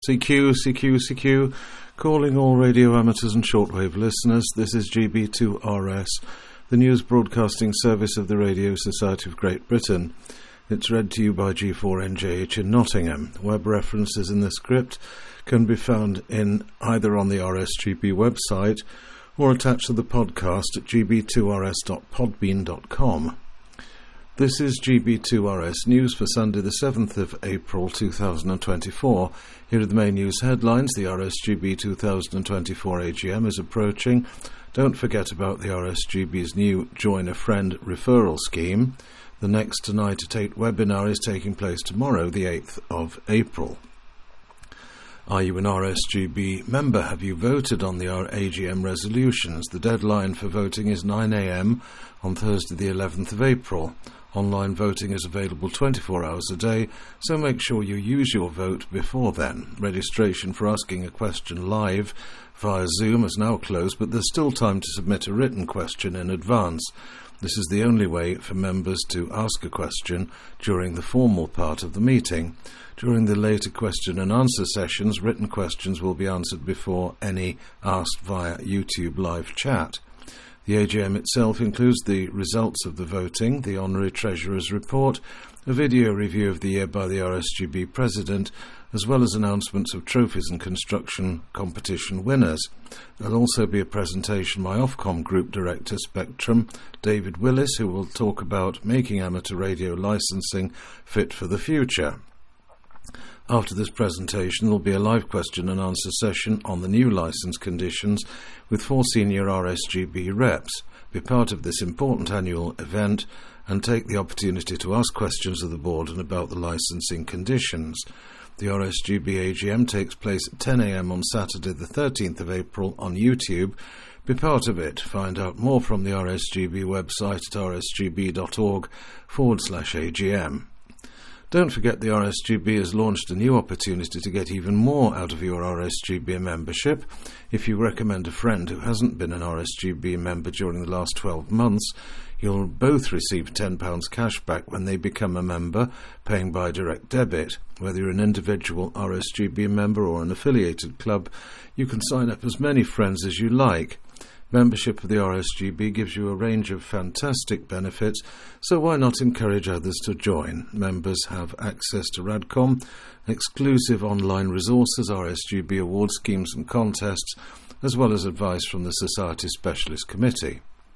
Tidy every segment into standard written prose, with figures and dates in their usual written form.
CQ, calling all radio amateurs and shortwave listeners. This is GB2RS, the news broadcasting service of the Radio Society of Great Britain. It's read to you by G4NJH in Nottingham. Web references in the script can be found in either on the RSGB website or attached to the podcast at gb2rs.podbean.com. This is GB2RS News for Sunday the 7th of April 2024. Here are the main news headlines. The RSGB 2024 AGM is approaching. Don't forget about the RSGB's new Join a Friend referral scheme. The next Tonight at 8 webinar is taking place tomorrow, the 8th of April. Are you an RSGB member? Have you voted on the AGM resolutions? The deadline for voting is 9 a.m. on Thursday the 11th of April. Online voting is available 24 hours a day, so make sure you use your vote before then. Registration for asking a question live via Zoom is now closed, but there's still time to submit a written question in advance. This is the only way for members to ask a question during the formal part of the meeting. During the later question and answer sessions, written questions will be answered before any asked via YouTube live chat. The AGM itself includes the results of the voting, the Honorary Treasurer's report, a video review of the year by the RSGB President, as well as announcements of trophies and construction competition winners. There'll also be a presentation by Ofcom Group Director Spectrum, David Willis, who will talk about making amateur radio licensing fit for the future. After this presentation, there will be a live question and answer session on the new licence conditions with 4 senior RSGB reps. Be part of this important annual event and take the opportunity to ask questions of the board and about the licensing conditions. The RSGB AGM takes place at 10 a.m. on Saturday the 13th of April on YouTube. Be part of it. Find out more from the RSGB website at rsgb.org/AGM. Don't forget the RSGB has launched a new opportunity to get even more out of your RSGB membership. If you recommend a friend who hasn't been an RSGB member during the last 12 months, you'll both receive £10 cash back when they become a member, paying by direct debit. Whether you're an individual RSGB member or an affiliated club, you can sign up as many friends as you like. Membership of the RSGB gives you a range of fantastic benefits, so why not encourage others to join? Members have access to RADCOM, exclusive online resources, RSGB award schemes and contests, as well as advice from the Society Specialist Committee.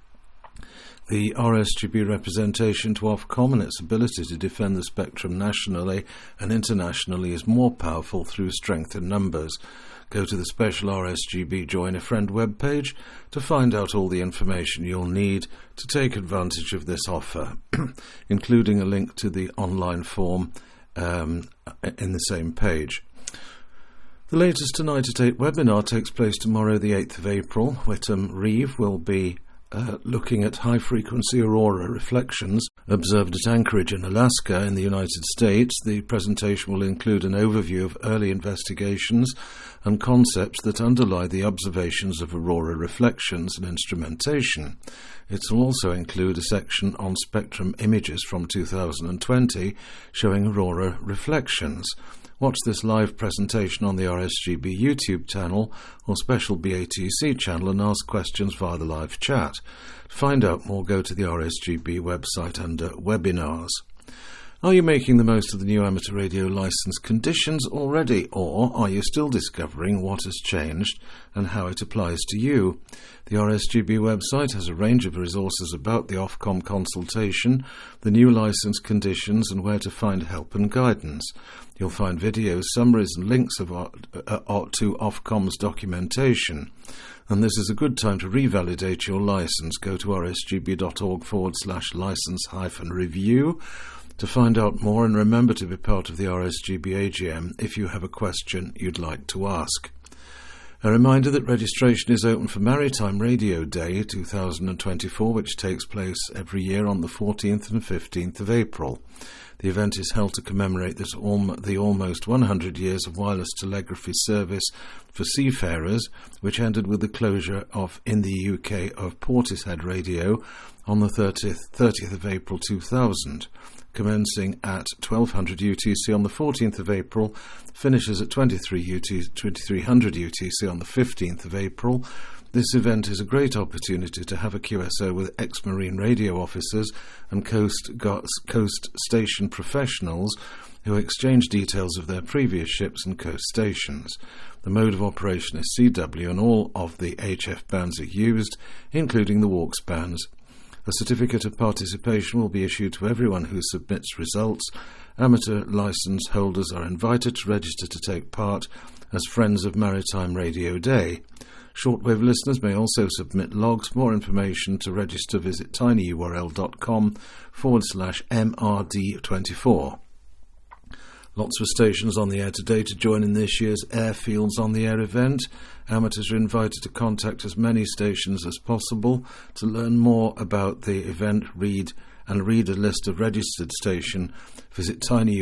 The RSGB representation to Ofcom and its ability to defend the spectrum nationally and internationally is more powerful through strength in numbers. Go to the special RSGB Join a Friend webpage to find out all the information you'll need to take advantage of this offer, including a link to the online form in the same page. The latest Tonight at 8 webinar takes place tomorrow, the 8th of April. Whittam Reeve will be looking at high-frequency aurora reflections observed at Anchorage in Alaska in the United States. The presentation will include an overview of early investigations and concepts that underlie the observations of aurora reflections and instrumentation. It will also include a section on spectrum images from 2020 showing aurora reflections. Watch this live presentation on the RSGB YouTube channel or special BATC channel and ask questions via the live chat. To find out more, go to the RSGB website under Webinars. Are you making the most of the new amateur radio licence conditions already, or are you still discovering what has changed and how it applies to you? The RSGB website has a range of resources about the Ofcom consultation, the new licence conditions and where to find help and guidance. You'll find videos, summaries and links to Ofcom's documentation. And this is a good time to revalidate your licence. Go to rsgb.org/licence-review to find out more, and remember to be part of the RSGB AGM if you have a question you'd like to ask. A reminder that registration is open for Maritime Radio Day 2024, which takes place every year on the 14th and 15th of April. The event is held to commemorate the almost 100 years of wireless telegraphy service for seafarers, which ended with the closure in the UK of Portishead Radio on the 30th of April 2000. Commencing at 1200 UTC on the 14th of April, finishes at 2300 UTC on the 15th of April. This event is a great opportunity to have a QSO with ex-marine radio officers and coast station professionals who exchange details of their previous ships and coast stations. The mode of operation is CW and all of the HF bands are used, including the WARX bands. A certificate of participation will be issued to everyone who submits results. Amateur licence holders are invited to register to take part as Friends of Maritime Radio Day. Shortwave listeners may also submit logs. More information to register visit tinyurl.com/MRD24. Lots of stations on the air today to join in this year's Airfields on the Air event. Amateurs are invited to contact as many stations as possible. To learn more about the event, read a list of registered station, visit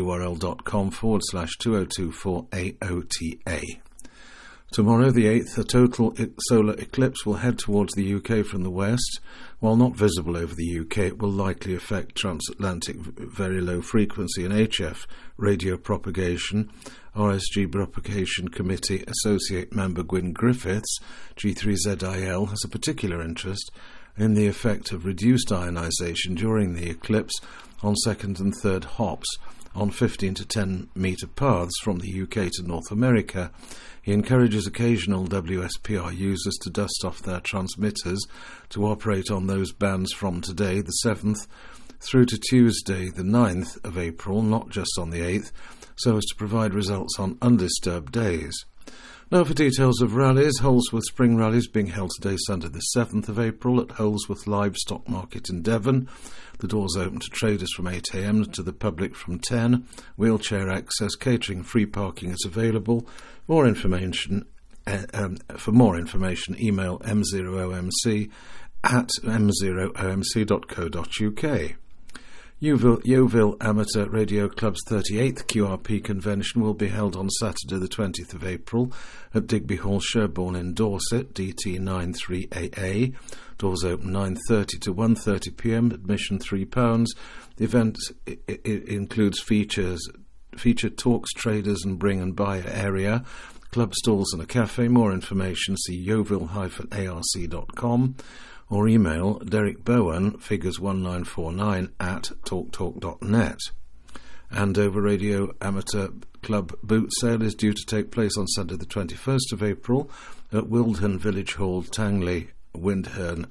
tinyurl.com/2024AOTA. Tomorrow, the 8th, a total solar eclipse will head towards the UK from the west. While not visible over the UK, it will likely affect transatlantic very low frequency and HF radio propagation. RSG Propagation Committee Associate Member Gwyn Griffiths, G3ZIL, has a particular interest in the effect of reduced ionisation during the eclipse on second and third hops on 15 to 10 metre paths from the UK to North America. He encourages occasional WSPR users to dust off their transmitters to operate on those bands from today, the 7th, through to Tuesday, the 9th of April, not just on the 8th, so as to provide results on undisturbed days. Now for details of rallies. Holsworth Spring Rally is being held today, Sunday the 7th of April at Holsworth Livestock Market in Devon. The doors open to traders from 8 a.m, to the public from 10. Wheelchair access, catering, free parking is available. For more information, email m0omc@m0omc.co.uk. Yeovil Amateur Radio Club's 38th QRP convention will be held on Saturday the 20th of April at Digby Hall, Sherborne in Dorset, DT93AA. Doors open 9:30 to 1:30 p.m, admission £3. The event includes featured talks, traders and bring and buy area, club stalls and a cafe. More information, see yeovil-arc.com or email Derek Bowen, figures 1949 @talktalk.net. Andover Radio Amateur Club boot sale is due to take place on Sunday the 21st of April at Wildhern Village Hall, Tangley, Wildhern,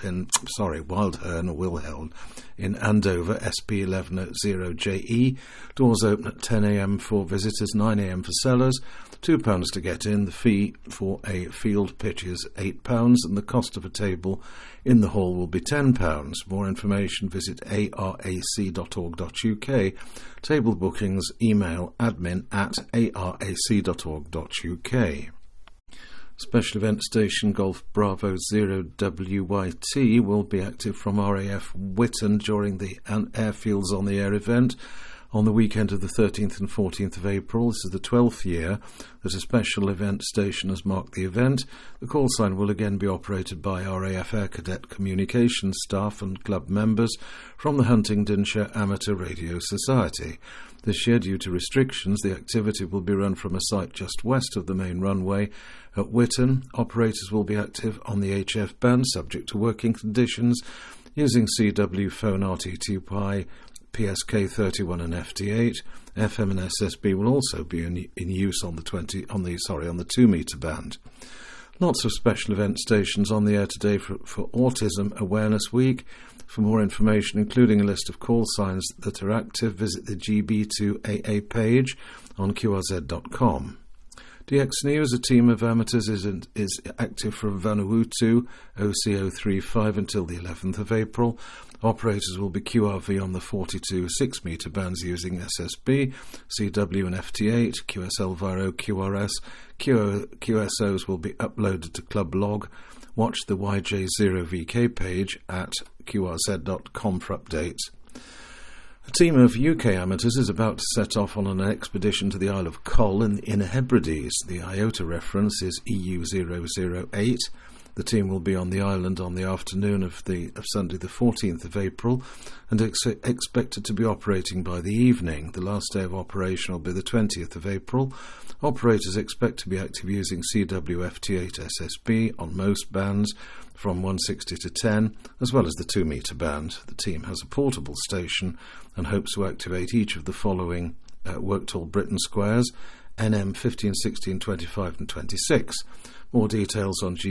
Wilhelm in Andover, SP 1180JE. Doors open at 10 a.m. for visitors, 9 a.m. for sellers. £2 to get in. The fee for a field pitch is £8, and the cost of a table in the hall will be £10. More information, visit arac.org.uk. Table bookings, email admin@arac.org.uk. Special event station Golf Bravo 0WYT will be active from RAF Witton during the Airfields on the Air event on the weekend of the 13th and 14th of April. This is the 12th year that a special event station has marked the event. The call sign will again be operated by RAF Air Cadet Communications staff and club members from the Huntingdonshire Amateur Radio Society. This year, due to restrictions, the activity will be run from a site just west of the main runway at Witton. Operators will be active on the HF band, subject to working conditions, using CW phone RT2Pi, PSK 31 and FT8. FM and SSB will also be in use on the 2 metre band. Lots of special event stations on the air today for Autism Awareness Week. For more information, including a list of call signs that are active, visit the GB2AA page on qrz.com. DX News, a team of amateurs, is active from Vanuatu, OC035 until the 11th of April. Operators will be QRV on the 42 6-metre bands using SSB, CW and FT8, QSL via QRS. QSOs will be uploaded to Club Log. Watch the YJ0VK page at qrz.com for updates. A team of UK amateurs is about to set off on an expedition to the Isle of Coll in the Inner Hebrides. The IOTA reference is EU008. The team will be on the island on the afternoon of Sunday the 14th of April and expected to be operating by the evening. The last day of operation will be the 20th of April. Operators expect to be active using CWFT8 SSB on most bands from 160 to 10, as well as the 2 metre band. The team has a portable station and hopes to activate each of the following Worktool Britain squares: NM 15, 16, 25 and 26. More details on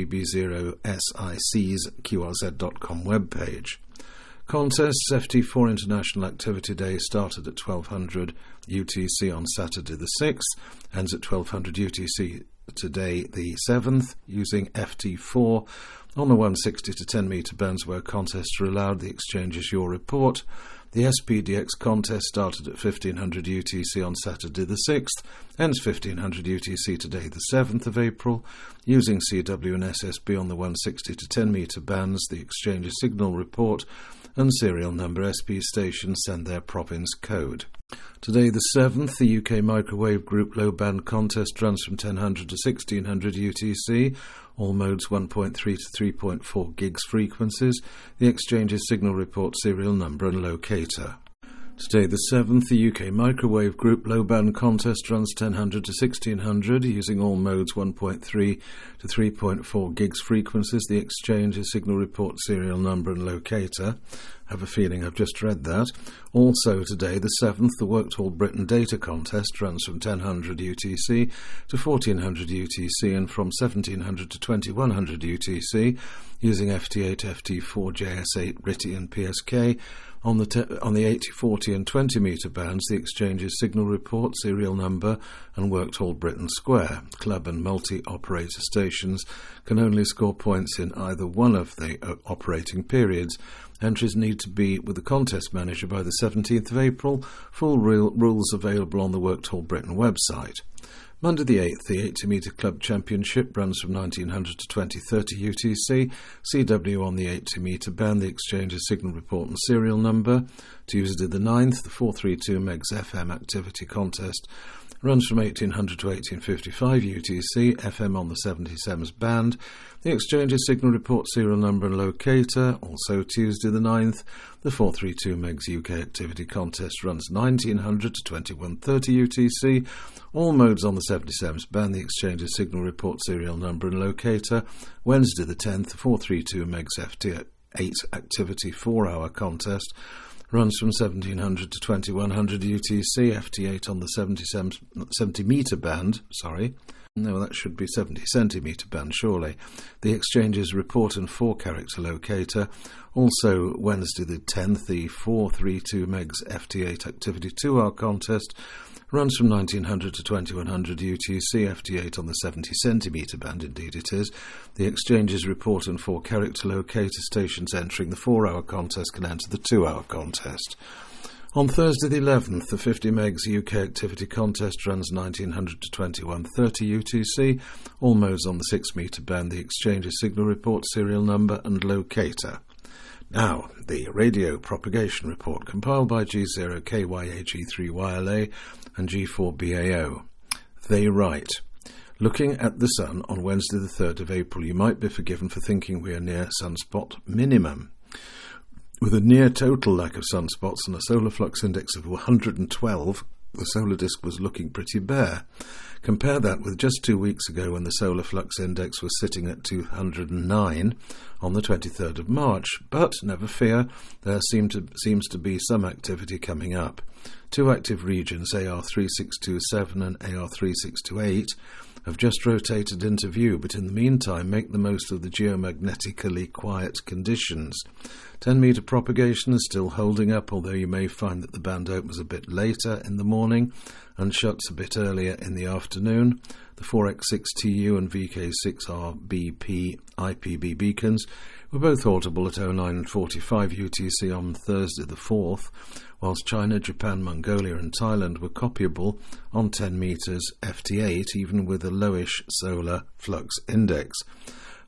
GB0SIC's QRZ.com webpage. Contests. FT4 International Activity Day started at 1200 UTC on Saturday the 6th, ends at 1200 UTC today the 7th, using FT4 on the 160 to 10 metre bands where contests are allowed. The exchange is your report. The SPDX contest started at 1500 UTC on Saturday the 6th, ends 1500 UTC today the 7th of April, using CW and SSB on the 160 to 10 metre bands. The exchange's signal report and serial number. SP stations send their province code. Today the 7th, the UK Microwave Group Low Band contest runs from 1000 to 1600 UTC, all modes 1.3 to 3.4 gigs frequencies. The exchange's signal report, serial number and locator. Today the 7th, the UK Microwave Group Low Band contest runs 1000 to 1600 using all modes 1.3 to 3.4 gigs frequencies. The exchange's signal report, serial number and locator. I have a feeling I've just read that. Also today the 7th, the Worktool Britain Data Contest runs from 1000 UTC to 1400 UTC and from 1700 to 2100 UTC using FT8, FT4, JS8, RTTY and PSK. On the 80, 40 and 20 metre bands, the exchange's signal report, serial number and Worktool Britain Square. Club and multi-operator stations can only score points in either one of the operating periods. Entries need to be with the contest manager by the 17th of April. Full rules available on the Worktool Britain website. Monday the 8th, the 80 metre Club Championship runs from 1900 to 2030 UTC. CW on the 80 metre band, the exchange's signal report and serial number. Tuesday the 9th, the 432 MHz FM activity contest runs from 1800 to 1855 UTC, FM on the 77s band. The exchange's signal report, serial number and locator. Also Tuesday the 9th, the 432 MHz UK activity contest runs 1900 to 2130 UTC. All modes on the 77s band. The exchange's signal report, serial number and locator. Wednesday the 10th, the 432 MHz FT8 activity 4-hour contest runs from 1700 to 2100 UTC, FT8 on the 70 metre band, No, that should be 70 centimetre band, surely. The exchange's report and 4-character locator. Also, Wednesday the 10th, the 432 MHz FT8 activity 2-hour contest runs from 1900 to 2100 UTC, FT8 on the 70 centimetre band, indeed it is. The exchange's report and 4-character locator. Stations entering the 4-hour contest can enter the 2-hour contest. On Thursday the 11th, the 50 MHz UK activity contest runs 1900 to 2130 UTC, all modes on the 6 metre band. The exchange's signal report, serial number and locator. Now, the radio propagation report compiled by G0KYA, G3YLA and G4BAO. They write, looking at the Sun on Wednesday the 3rd of April, you might be forgiven for thinking we are near sunspot minimum. With a near total lack of sunspots and a solar flux index of 112, the solar disk was looking pretty bare. Compare that with just 2 weeks ago when the solar flux index was sitting at 209 on the 23rd of March. But, never fear, there seems to be some activity coming up. 2 active regions, AR3627 and AR3628, have just rotated into view, but in the meantime make the most of the geomagnetically quiet conditions. 10 metre propagation is still holding up, although you may find that the band opens a bit later in the morning and shuts a bit earlier in the afternoon. The 4X6TU and VK6RBP IPB beacons were both audible at 09:45 UTC on Thursday the 4th, whilst China, Japan, Mongolia and Thailand were copyable on 10 metres FT8, even with a lowish solar flux index.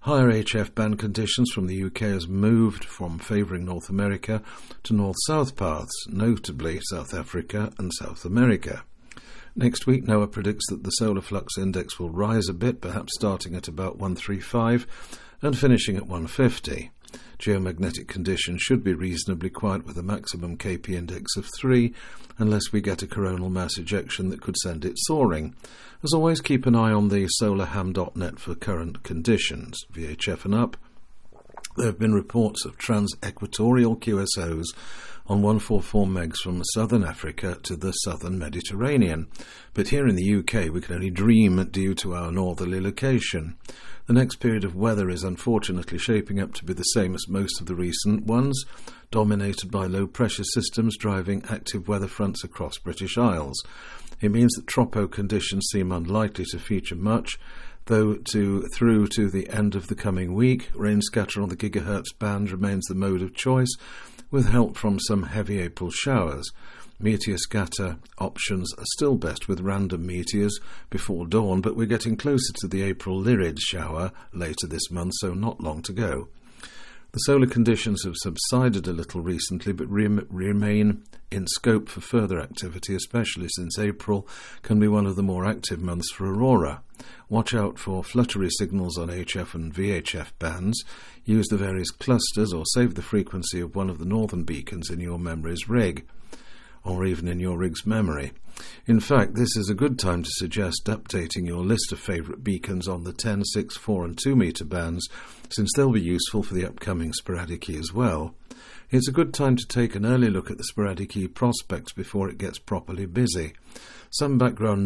Higher HF band conditions from the UK has moved from favouring North America to north-south paths, notably South Africa and South America. Next week, NOAA predicts that the solar flux index will rise a bit, perhaps starting at about 135 and finishing at 150. Geomagnetic conditions should be reasonably quiet with a maximum KP index of 3, unless we get a coronal mass ejection that could send it soaring. As always, keep an eye on the solarham.net for current conditions. VHF and up. There have been reports of trans-equatorial QSOs on 144 megs from southern Africa to the southern Mediterranean, but here in the UK we can only dream due to our northerly location. The next period of weather is unfortunately shaping up to be the same as most of the recent ones, dominated by low-pressure systems driving active weather fronts across British Isles. It means that tropo conditions seem unlikely to feature much, though through to the end of the coming week. Rain scatter on the gigahertz band remains the mode of choice, with help from some heavy April showers. Meteor scatter options are still best with random meteors before dawn, but we're getting closer to the April Lyrid shower later this month, so not long to go. The solar conditions have subsided a little recently, but remain in scope for further activity, especially since April can be one of the more active months for aurora. Watch out for fluttery signals on HF and VHF bands. Use the various clusters or save the frequency of one of the northern beacons in your memory's rig, or even in your rig's memory. In fact, this is a good time to suggest updating your list of favourite beacons on the 10, 6, 4 and 2 metre bands, since they'll be useful for the upcoming sporadic E as well. It's a good time to take an early look at the sporadic E prospects before it gets properly busy. Some background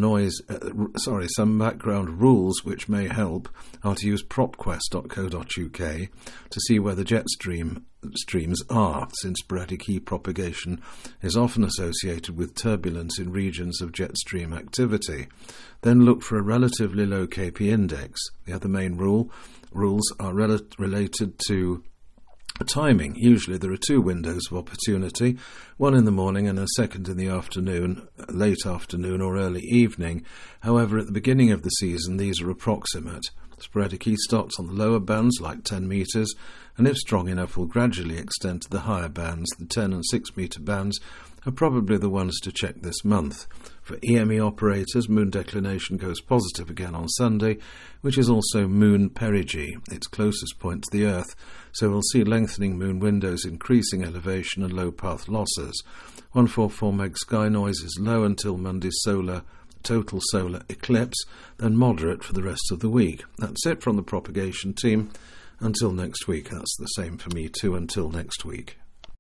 rules which may help are to use propquest.co.uk to see where the jet streams are, since sporadic E propagation is often associated with turbulence in regions of jet stream activity. Then look for a relatively low KP index. The other main rules are related to timing. Usually there are two windows of opportunity, one in the morning and a second in the afternoon, late afternoon or early evening. However, at the beginning of the season these are approximate. Sporadic E starts on the lower bands, like 10 metres, and if strong enough will gradually extend to the higher bands. The 10 and 6 metre bands are probably the ones to check this month. For EME operators, moon declination goes positive again on Sunday, which is also moon perigee, its closest point to the Earth, so we'll see lengthening moon windows, increasing elevation and low path losses. 144 meg sky noise is low until Monday's total solar eclipse, then moderate for the rest of the week. That's it from the propagation team. Until next week. That's the same for me too, until next week.